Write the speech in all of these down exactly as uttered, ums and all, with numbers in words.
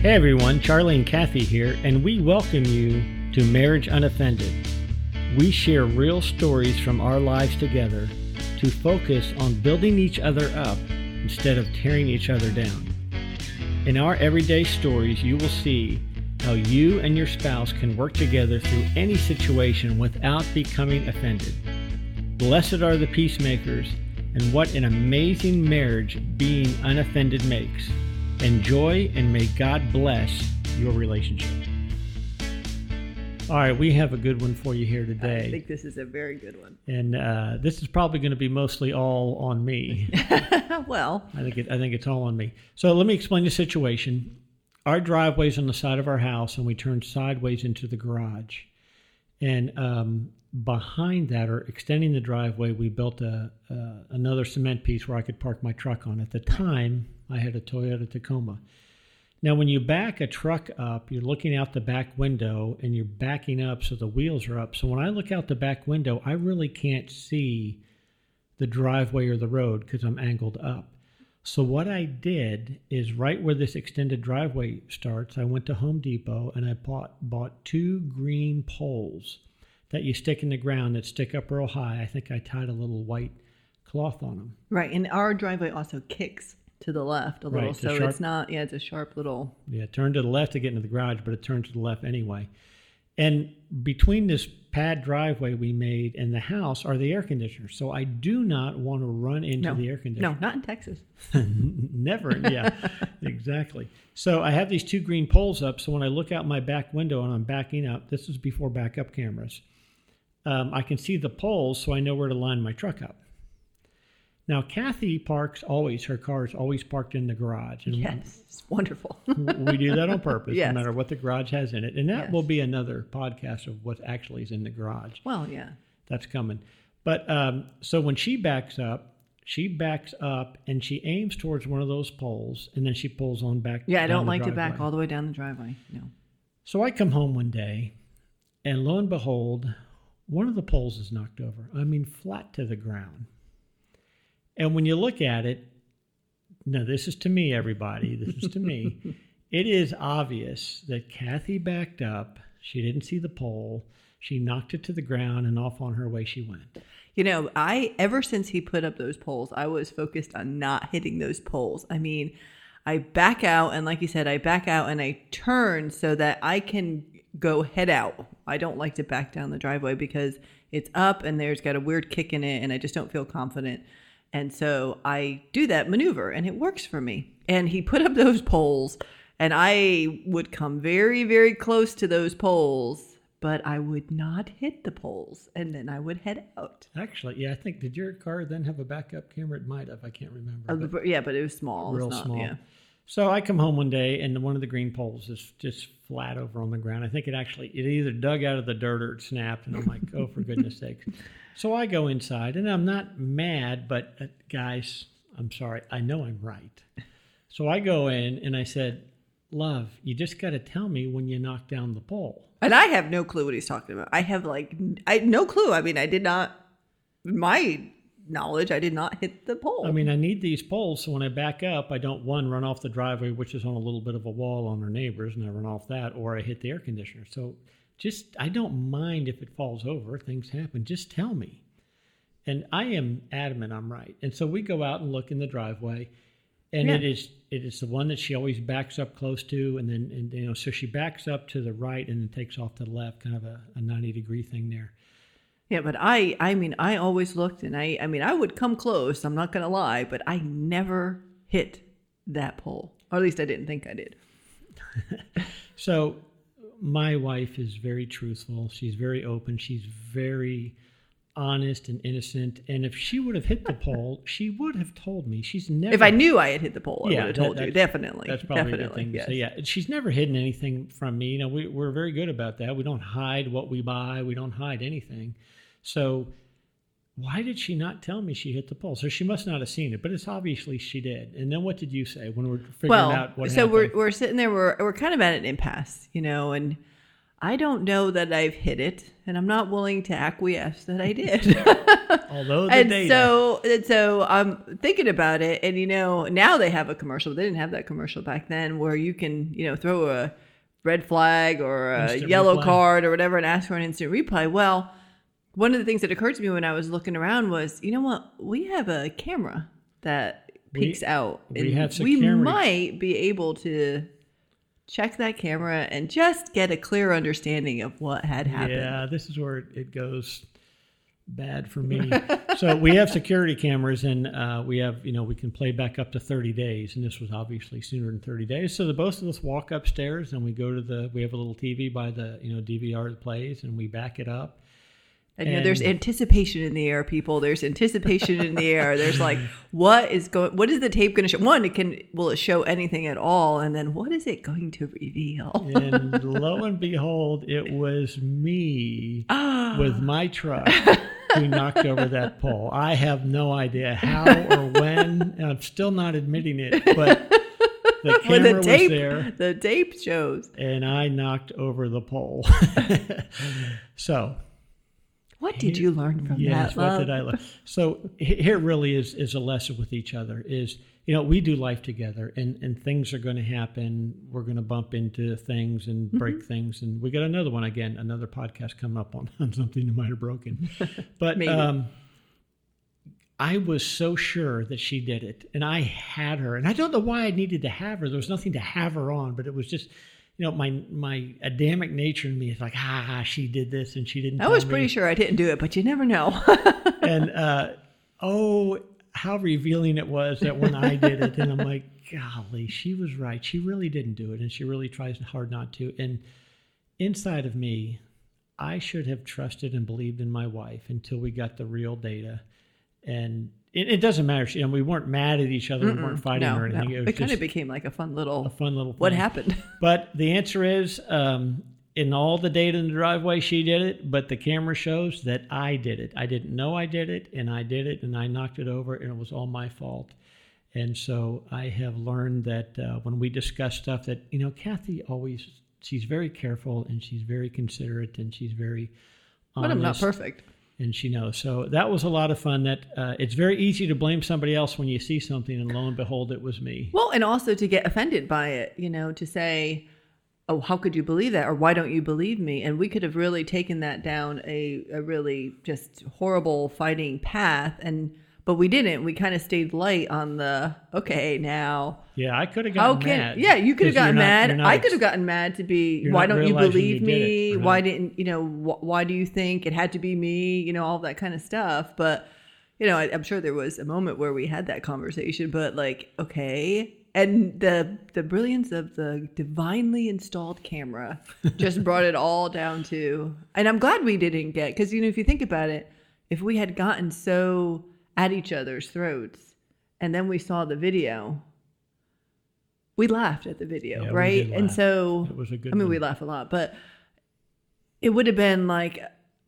Hey everyone, Charlie and Kathy here, and we welcome you to Marriage Unoffended. We share real stories from our lives together to focus on building each other up instead of tearing each other down. In our everyday stories, you will see how you and your spouse can work together through any situation without becoming offended. Blessed are the peacemakers, and what an amazing marriage being unoffended makes. Enjoy, and may God bless your relationship. All right, we have a good one for you here today. I think this is a very good one. And uh, this is probably going to be mostly all on me. Well, I think it, I think it's all on me. So let me explain the situation. Our driveway's on the side of our house, and we turn sideways into the garage. And um, behind that, or extending the driveway, we built a uh, another cement piece where I could park my truck on. At the time, I had a Toyota Tacoma. Now, when you back a truck up, you're looking out the back window, and you're backing up so the wheels are up. So when I look out the back window, I really can't see the driveway or the road because I'm angled up. So what I did is right where this extended driveway starts, I went to Home Depot and I bought, bought two green poles that you stick in the ground that stick up real high. I think I tied a little white cloth on them. right. And our driveway also kicks to the left a little. Right, it's a So sharp- it's not, yeah, it's a sharp little. Yeah, turn to the left to get into the garage, but it turns to the left anyway. And between this pad driveway we made and the house are the air conditioners. So I do not want to run into No, the air conditioner. no, not in Texas. Never. Yeah, exactly. So I have these two green poles up. So when I look out my back window and I'm backing up, this is before backup cameras, um, I can see the poles, so I know where to line my truck up. Now, Kathy parks always, her car is always parked in the garage. And Yes, it's wonderful. we do that on purpose, Yes. no matter what the garage has in it. And that Yes. will be another podcast of what actually is in the garage. Well, yeah. That's coming. But um, so when she backs up, she backs up and she aims towards one of those poles, and then she pulls on back. Yeah, I down don't the like to back driveway. all the way down the driveway. No. So I come home one day, and lo and behold, one of the poles is knocked over. I mean, flat to the ground. And when you look at it, no, this is to me, everybody. This is to me. It is obvious that Kathy backed up. She didn't see the pole. She knocked it to the ground, and off on her way she went. You know, I, ever since he put up those poles, I was focused on not hitting those poles. I mean, I back out, and like you said, I back out and I turn so that I can go head out. I don't like to back down the driveway because it's up and there's got a weird kick in it, and I just don't feel confident. And so I do that maneuver, and it works for me. And he put up those poles, and I would come very, very close to those poles, but I would not hit the poles, and then I would head out. Actually, yeah, I think, did your car then have a backup camera? It might have. I can't remember. Uh, but yeah, but it was small. real it's not, small. Yeah. So I come home one day, and one of the green poles is just flat over on the ground. I think it actually, it either dug out of the dirt or it snapped, and I'm like, oh, for goodness sakes. So I go inside, and I'm not mad, but uh, guys, I'm sorry. I know I'm right. So I go in, and I said, love, you just got to tell me when you knock down the pole. And I have no clue what he's talking about. I have like, I no clue. I mean, I did not, my knowledge, I did not hit the pole. I mean, I need these poles, so when I back up, I don't, one, run off the driveway, which is on a little bit of a wall on our neighbors, and I run off that, or I hit the air conditioner. So just, I don't mind if it falls over. Things happen. Just tell me. And I am adamant I'm right. And so we go out and look in the driveway, and Yeah. it is it is the one that she always backs up close to, and then, and, you know, so she backs up to the right and then takes off to the left, kind of a, a ninety degree thing there. Yeah, but I, I mean, I always looked, and I, I mean, I would come close. I'm not going to lie, but I never hit that pole. Or at least I didn't think I did. So my wife is very truthful. She's very open. She's very honest and innocent. And if she would have hit the pole, she would have told me. She's never. If I knew I had hit the pole, I Yeah, would have that- told you. that's- Definitely. That's probably Definitely. a good thing to yes. say. Yeah, she's never hidden anything from me. You know, we, we're very good about that. We don't hide what we buy. We don't hide anything. So why did she not tell me she hit the pole? So she must not have seen it, but it's obviously she did. And then what did you say when we're figuring Well, out what so happened? we're we're sitting there. We're we're kind of at an impasse, you know, and I don't know that I've hit it, and I'm not willing to acquiesce that I did. Although the and data. so, and so I'm thinking about it, and you know, now they have a commercial. They didn't have that commercial back then, where you can, you know, throw a red flag or a Instant yellow replay. card or whatever and ask for an instant replay. Well, one of the things that occurred to me when I was looking around was, you know what? We have a camera that peeks We- out, we and have we security. might be able to check that camera and just get a clear understanding of what had happened. Yeah, this is where it goes bad for me. So we have security cameras, and uh, we have, you know, we can play back up to thirty days, and this was obviously sooner than thirty days. So the both of us walk upstairs, and we go to the, we have a little T V by the, you know, D V R that plays, and we back it up. And, you know, there's And- anticipation in the air, people. There's anticipation in the air. There's like, what is going? What is the tape going to show? One, it can will it show anything at all? And then, what is it going to reveal? And lo and behold, it was me with my truck who knocked over that pole. I have no idea how or when, and I'm still not admitting it, but the When camera the tape, was there. the tape shows. And I knocked over the pole. So, What did you learn from yes, that? what love? did I learn? So he- here really is is a lesson with each other. Is, you know, we do life together, and and things are going to happen. We're going to bump into things and break Mm-hmm. things, and we got another one again, another podcast coming up on, on something that might have broken. But Maybe. um, I was so sure that she did it, and I had her, and I don't know why I needed to have her. There was nothing to have her on, but it was just, you know, my my Adamic nature in me is like, ah, she did this, and she didn't. I tell was me. pretty sure I didn't do it, but you never know. And uh, oh, how revealing it was that when I did it, and I'm like, golly, she was right. She really didn't do it, and she really tries hard not to. And inside of me, I should have trusted and believed in my wife until we got the real data. And it, it doesn't matter. She, and we weren't mad at each other. We weren't fighting no, or anything. no. It It, was kind just of became like a fun little. a fun little thing. What happened? But the answer is, um, in all the data in the driveway, she did it, but the camera shows that I did it. I didn't know I did it, and I did it, and I knocked it over, and it was all my fault. And so I have learned that uh, when we discuss stuff that, you know, Kathy always, she's very careful, and she's very considerate, and she's very honest. But I'm not perfect. And she knows. So that was a lot of fun. That uh, it's very easy to blame somebody else when you see something, and lo and behold, it was me. Well, and also to get offended by it, you know, to say, oh, how could you believe that? Or why don't you believe me? And we could have really taken that down a, a really just horrible fighting path. And but we didn't. We kind of stayed light on the, okay, now. Yeah, I could have How gotten can, mad. yeah, you could have 'Cause you're gotten not- mad. you're not I ex- could have gotten mad to be, you're why not don't you realizing believe you did me? it, Why right. didn't, you know, wh- why do you think it had to be me? You know, all that kind of stuff. But, you know, I, I'm sure there was a moment where we had that conversation, but like, okay. And the the brilliance of the divinely installed camera just brought it all down to, and I'm glad we didn't get, because, you know, if you think about it, if we had gotten so at each other's throats and then we saw the video, we laughed at the video, Yeah, we right? did And laugh. so, It was a good I mean, one. we laugh a lot, but it would have been like,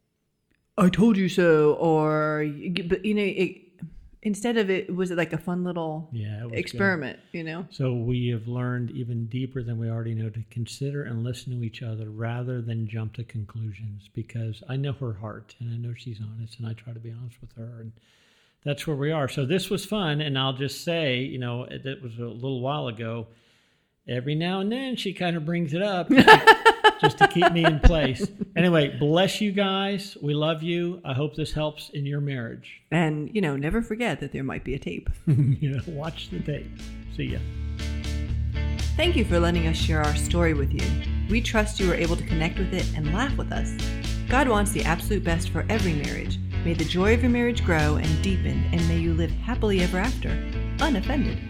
I told you so, or, but you know, it, instead of it, was it like a fun little Yeah, it was good. experiment, you know? So we have learned even deeper than we already know to consider and listen to each other rather than jump to conclusions, because I know her heart and I know she's honest, and I try to be honest with her, and that's where we are. So this was fun, and I'll just say, you know, it, it was a little while ago. Every now and then she kind of brings it up just to, just to keep me in place. Anyway, bless you guys. We love you. I hope this helps in your marriage. And, you know, never forget that there might be a tape. Yeah, watch the tape. See ya. Thank you for letting us share our story with you. We trust you are able to connect with it and laugh with us. God wants the absolute best for every marriage. May the joy of your marriage grow and deepen, and may you live happily ever after, unoffended.